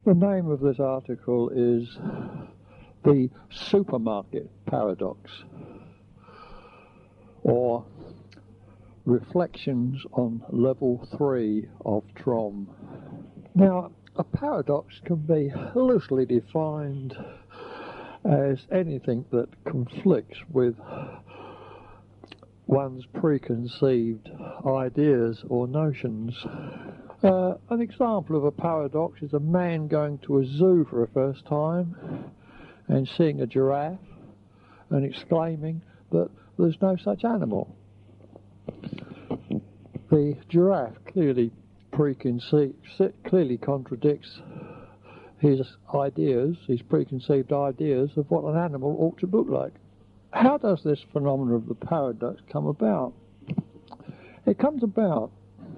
The name of this article is The Supermarket Paradox, or Reflections on Level 3 of TROM. Now, a paradox can be loosely defined as anything that conflicts with one's preconceived ideas or notions. An example of a paradox is a man going to a zoo for the first time and seeing a giraffe and exclaiming that there's no such animal. The giraffe clearly contradicts his ideas, his preconceived ideas of what an animal ought to look like. How does this phenomenon of the paradox come about? It comes about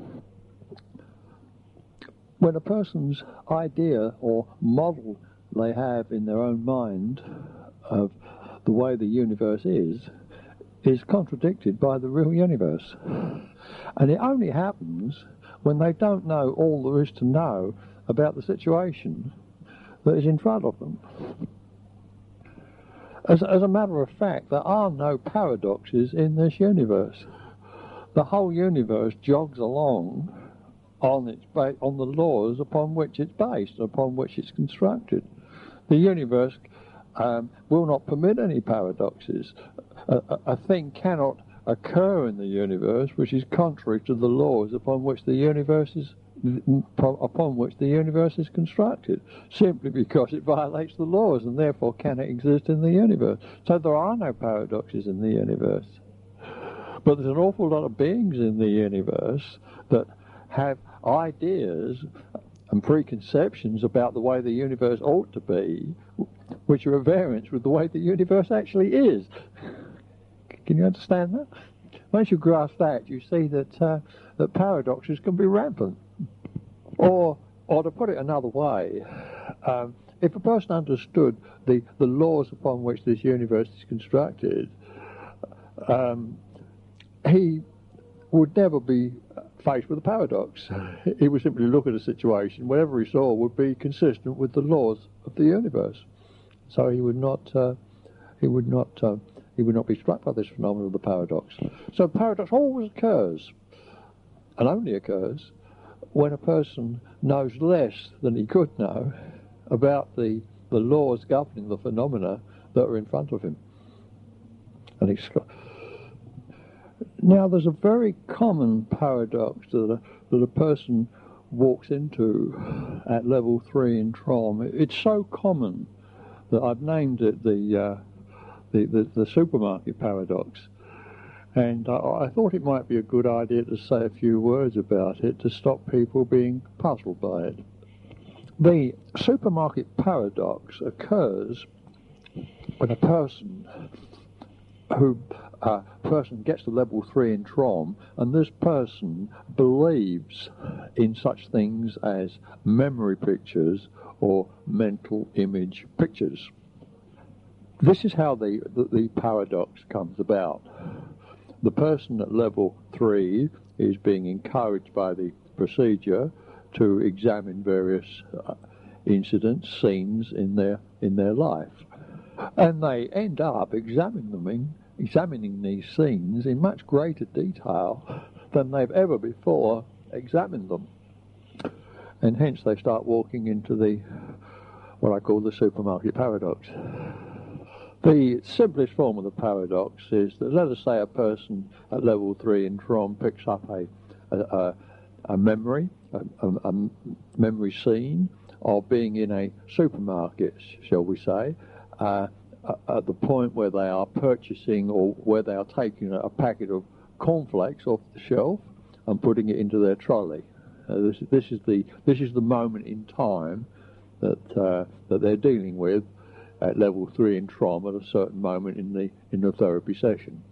when a person's idea or model they have in their own mind of the way the universe is contradicted by the real universe. And it only happens when they don't know all there is to know about the situation that is in front of them. As a matter of fact, there are no paradoxes in this universe. The whole universe jogs along on the laws upon which it's based, upon which it's constructed. The universe will not permit any paradoxes. A thing cannot occur in the universe which is contrary to the laws upon which the universe is constructed, simply because it violates the laws and therefore cannot exist in the universe. So there are no paradoxes in the universe. But there's an awful lot of beings in the universe that have ideas and preconceptions about the way the universe ought to be, which are at variance with the way the universe actually is. Can you understand that? Once you grasp that, you see that paradoxes can be rampant. Or to put it another way, if a person understood the laws upon which this universe is constructed, he would never be faced with a paradox. He would simply look at a situation, whatever he saw would be consistent with the laws of the universe. So he would not be struck by this phenomenon of the paradox. So paradox always occurs, and only occurs, when a person knows less than he could know about the laws governing the phenomena that are in front of him. And now, there's a very common paradox that a person walks into at level 3 in TROM. It's so common that I've named it the supermarket paradox. And I thought it might be a good idea to say a few words about it to stop people being puzzled by it. The supermarket paradox occurs when a person gets to level 3 in TROM, and this person believes in such things as memory pictures or mental image pictures. This is how the paradox comes about. The person at level 3 is being encouraged by the procedure to examine various incidents, scenes in their life. And they end up examining these scenes in much greater detail than they've ever before examined them. And hence they start walking into what I call the supermarket paradox. The simplest form of the paradox is that, let us say, a person at level 3 in TROM picks up a memory scene of being in a supermarket, shall we say, at the point where they are purchasing or where they are taking a packet of cornflakes off the shelf and putting it into their trolley. This is the moment in time that they're dealing with at level 3 in TROM at a certain moment in the therapy session.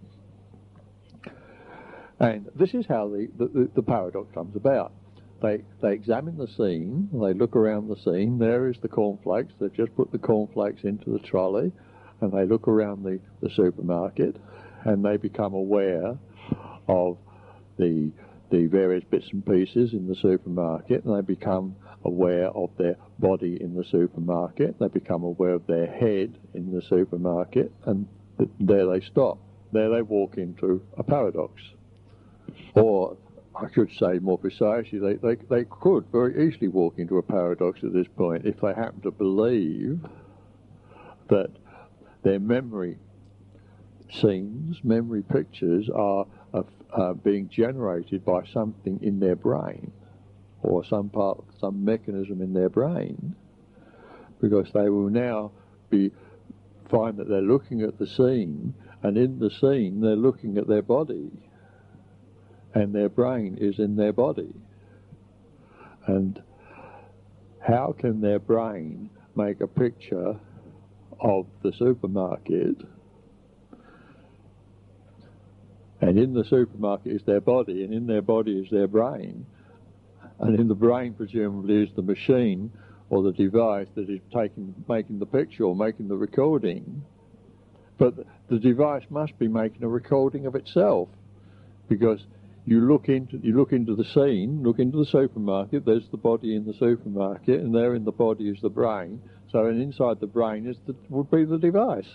And this is how the paradox comes about. They examine the scene, they look around the scene, there is the cornflakes, they've just put the cornflakes into the trolley, and they look around the supermarket, and they become aware of the various bits and pieces in the supermarket, and they become aware of their body in the supermarket. They become aware of their head in the supermarket, and there they stop. There they walk into a paradox. Or, I should say more precisely, they could very easily walk into a paradox at this point if they happen to believe that their memory scenes, memory pictures are being generated by something in their brain, or some mechanism in their brain, because they will now find that they're looking at the scene, and in the scene they're looking at their body, and their brain is in their body. And how can their brain make a picture of the supermarket, and in the supermarket is their body, and in their body is their brain, and in the brain presumably is the machine or the device that is making the picture or making the recording. But the device must be making a recording of itself, because you look into the scene, look into the supermarket, there's the body in the supermarket, and there in the body is the brain. So and inside the brain would be the device.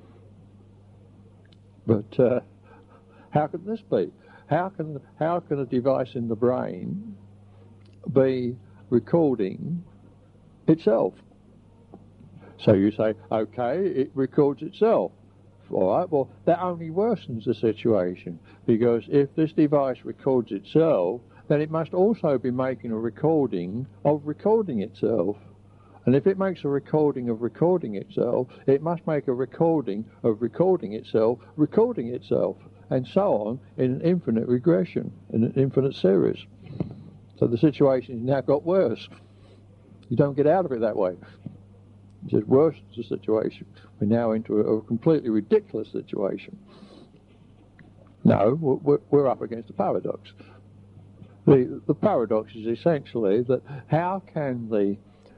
But how can this be? How can a device in the brain be recording itself? So you say, okay, it records itself. All right, well, that only worsens the situation, because if this device records itself, then it must also be making a recording of recording itself. And if it makes a recording of recording itself, it must make a recording of recording itself, and so on in an infinite regression, in an infinite series. So the situation has now got worse. You don't get out of it that way. It just worsens the situation. We're now into a completely ridiculous situation. No, we're up against a paradox. The paradox is essentially that how can the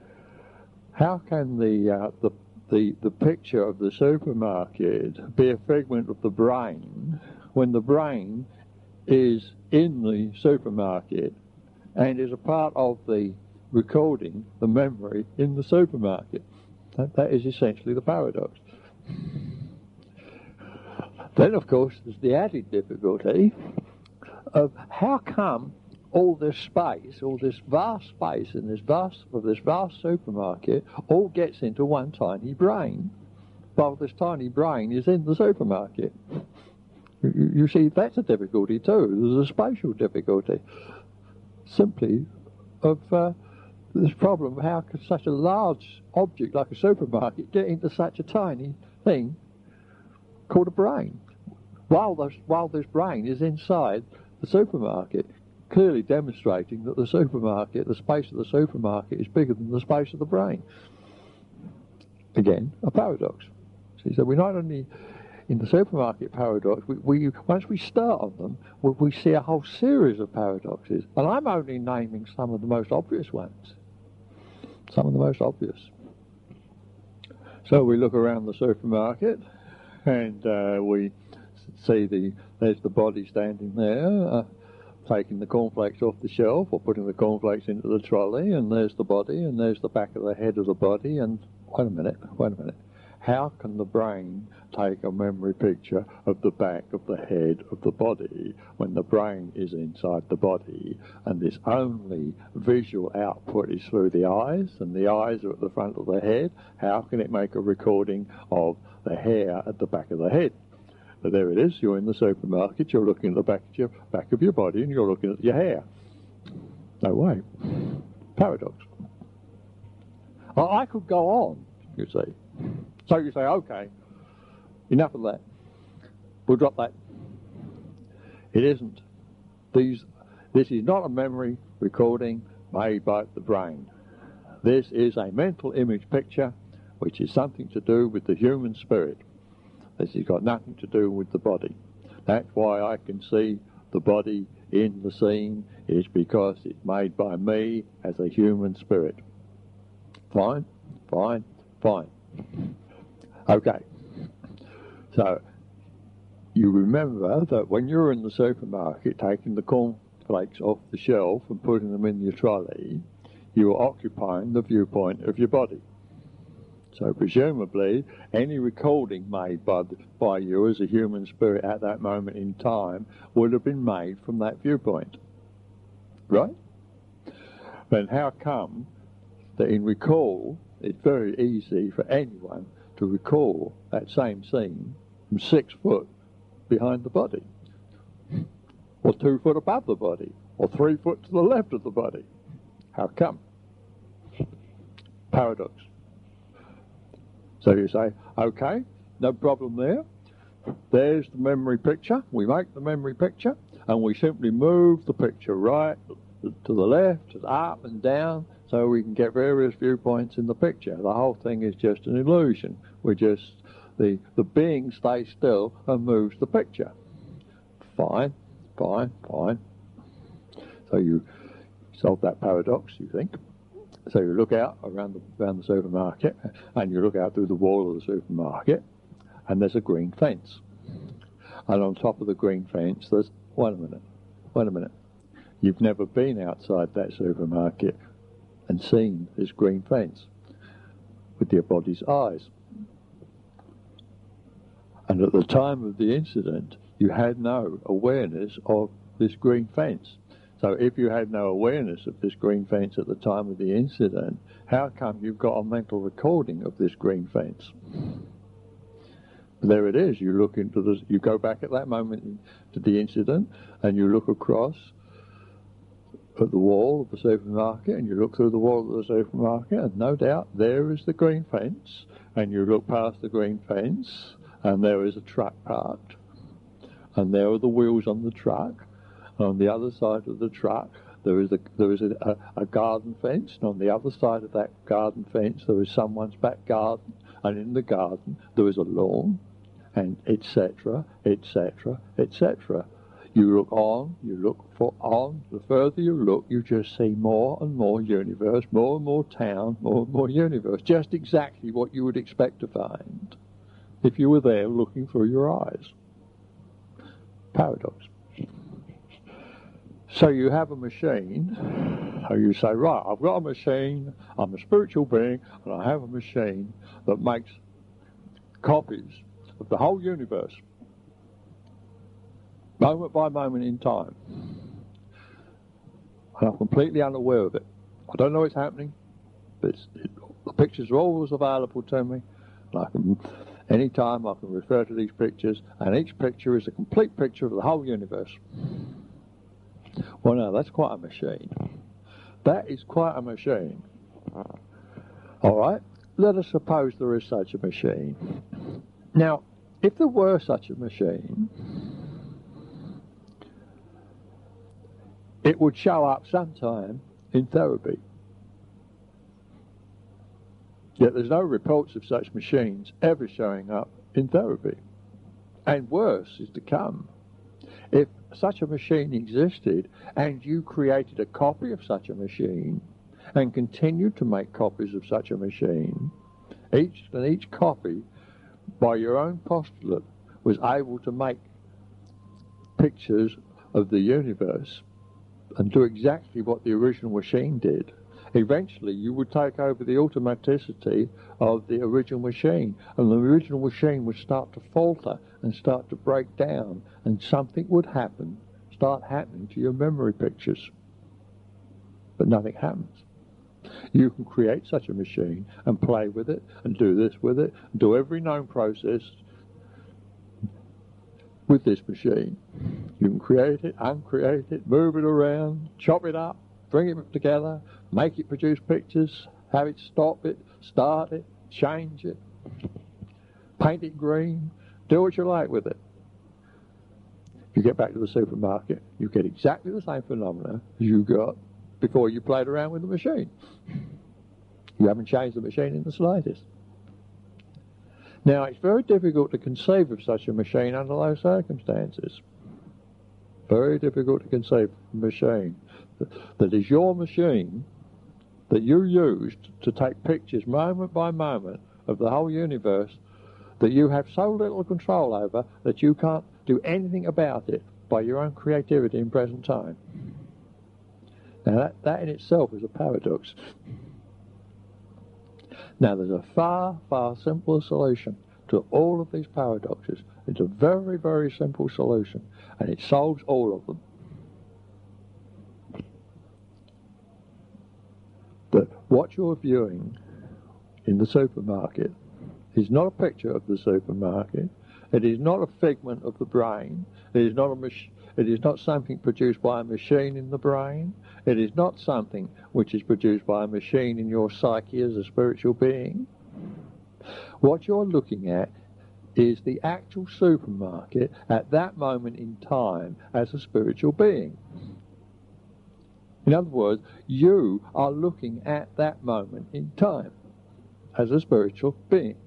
picture of the supermarket be a figment of the brain when the brain is in the supermarket and is a part of the recording, the memory in the supermarket? That is essentially the paradox. Then, of course, there's the added difficulty of how come all this space, all this vast space in this vast supermarket all gets into one tiny brain, while this tiny brain is in the supermarket. You see, that's a difficulty too. There's a spatial difficulty, simply of this problem: how could such a large object like a supermarket get into such a tiny thing called a brain, while this brain is inside the supermarket, clearly demonstrating that the supermarket, the space of the supermarket, is bigger than the space of the brain. Again, a paradox. See, so we're not only in the supermarket paradox, we once we start on them, we see a whole series of paradoxes, and I'm only naming some of the most obvious ones. Some of the most obvious. So we look around the supermarket, and we see there's the body standing there, taking the cornflakes off the shelf or putting the cornflakes into the trolley, and there's the body, and there's the back of the head of the body, and wait a minute. How can the brain take a memory picture of the back of the head of the body when the brain is inside the body, and this only visual output is through the eyes, and the eyes are at the front of the head? How can it make a recording of the hair at the back of the head? But there it is, you're in the supermarket, you're looking at the back of your body, and you're looking at your hair. No way. Paradox. I could go on, you see. So you say, okay, enough of that. We'll drop that. It isn't. This is not a memory recording made by the brain. This is a mental image picture which is something to do with the human spirit. This has got nothing to do with the body. That's why I can see the body in the scene, is because it's made by me as a human spirit. Fine. Okay. So, you remember that when you're in the supermarket taking the cornflakes off the shelf and putting them in your trolley, you are occupying the viewpoint of your body. So presumably, any recording made by you as a human spirit at that moment in time would have been made from that viewpoint. Right? Then how come that in recall, it's very easy for anyone to recall that same scene from 6 foot behind the body, or 2 foot above the body, or 3 foot to the left of the body? How come? Paradox. So you say, okay, no problem there. There's the memory picture. We make the memory picture, and we simply move the picture right to the left, up and down, so we can get various viewpoints in the picture. The whole thing is just an illusion. The being stays still and moves the picture. Fine. So you solve that paradox, you think. So you look out around the supermarket, and you look out through the wall of the supermarket, and there's a green fence. And on top of the green fence, there's... Wait a minute. You've never been outside that supermarket and seen this green fence with your body's eyes. And at the time of the incident, you had no awareness of this green fence. So if you had no awareness of this green fence at the time of the incident, how come you've got a mental recording of this green fence? There it is. You go back at that moment to the incident, and you look across at the wall of the supermarket, and you look through the wall of the supermarket, and no doubt there is the green fence, and you look past the green fence, and there is a truck parked, and there are the wheels on the truck. On the other side of the truck, there is a garden fence, and on the other side of that garden fence, there is someone's back garden, and in the garden, there is a lawn, and etc., etc., etc. You look on, the further you look, you just see more and more universe, more and more town, more and more universe, just exactly what you would expect to find if you were there looking through your eyes. Paradox. So you have a machine, or you say, right, I've got a machine, I'm a spiritual being, and I have a machine that makes copies of the whole universe, moment by moment in time. And I'm completely unaware of it. I don't know what's happening, but the pictures are always available to me, and anytime I can refer to these pictures, and each picture is a complete picture of the whole universe. Well, no, that's quite a machine. That is quite a machine. All right? Let us suppose there is such a machine. Now, if there were such a machine, it would show up sometime in therapy. Yet there's no reports of such machines ever showing up in therapy. And worse is to come. If such a machine existed and you created a copy of such a machine and continued to make copies of such a machine, each copy, by your own postulate, was able to make pictures of the universe and do exactly what the original machine did, eventually you would take over the automaticity of the original machine, and the original machine would start to falter and start to break down, and something would start happening to your memory pictures. But nothing happens. You can create such a machine and play with it and do this with it, and do every known process with this machine. You can create it, uncreate it, move it around, chop it up, bring it together, make it produce pictures, have it stop it, start it, change it, paint it green, do what you like with it. If you get back to the supermarket, you get exactly the same phenomena as you got before you played around with the machine. You haven't changed the machine in the slightest. Now, it's very difficult to conceive of such a machine under those circumstances. Very difficult to conceive of a machine that is your machine, that you used to take pictures moment by moment of the whole universe, that you have so little control over that you can't do anything about it by your own creativity in present time. Now that in itself is a paradox. Now there's a far, far simpler solution to all of these paradoxes. It's a very, very simple solution, and it solves all of them. That what you're viewing in the supermarket is not a picture of the supermarket. It is not a figment of the brain. It is not something produced by a machine in the brain. It is not something which is produced by a machine in your psyche as a spiritual being. What you're looking at is the actual supermarket at that moment in time as a spiritual being. In other words, you are looking at that moment in time as a spiritual being.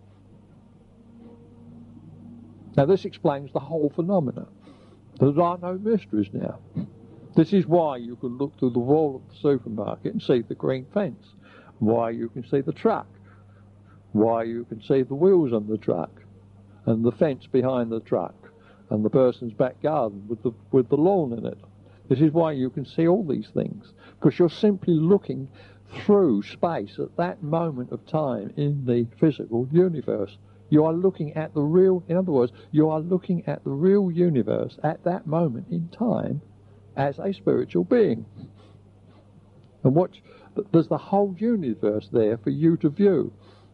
Now this explains the whole phenomena. There are no mysteries now. This is why you can look through the wall of the supermarket and see the green fence, why you can see the truck, why you can see the wheels on the truck, and the fence behind the truck, and the person's back garden with the lawn in it. This is why you can see all these things, because you're simply looking through space at that moment of time in the physical universe. You are looking at the real, in other words, you are looking at the real universe at that moment in time as a spiritual being. And there's the whole universe there for you to view.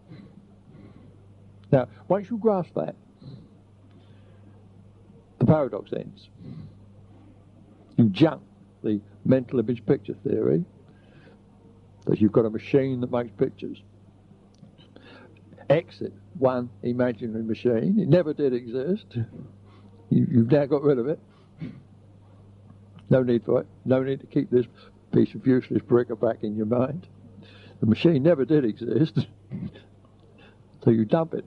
Now, once you grasp that, the paradox ends. You jump the mental image picture theory, that you've got a machine that makes pictures. Exit one imaginary machine. It never did exist. You've now got rid of it. No need for it. No need to keep this piece of useless bric-a-brac in your mind. The machine never did exist. So you dump it.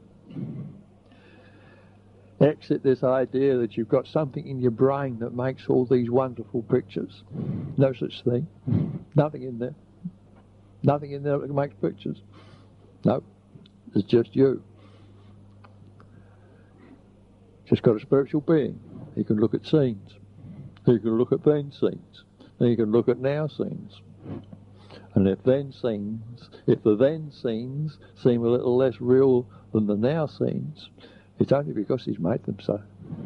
Exit this idea that you've got something in your brain that makes all these wonderful pictures. No such thing. Nothing in there. Nothing in there that makes pictures. No. It's just you. Just got a spiritual being. He can look at scenes. He can look at then scenes. And he can look at now scenes. And if the then scenes seem a little less real than the now scenes, it's only because he's made them so.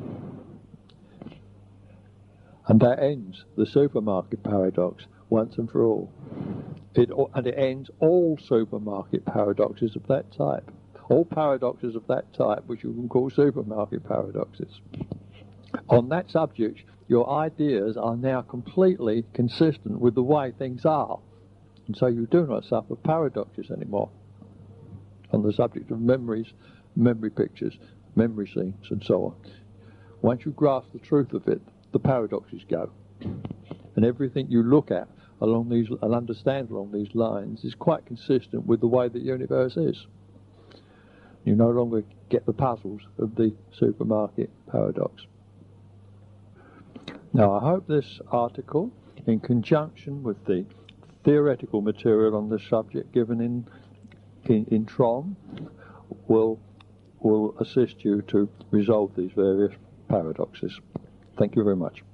And that ends the supermarket paradox once and for all. It ends all supermarket paradoxes of that type. All paradoxes of that type, which you can call supermarket paradoxes. On that subject, your ideas are now completely consistent with the way things are. And so you do not suffer paradoxes anymore on the subject of memories, memory pictures, memory scenes, and so on. Once you grasp the truth of it, the paradoxes go. And everything you look at along these and understand along these lines is quite consistent with the way the universe is. You no longer get the puzzles of the supermarket paradox. Now, I hope this article, in conjunction with the theoretical material on this subject given in TROM, will assist you to resolve these various paradoxes. Thank you very much.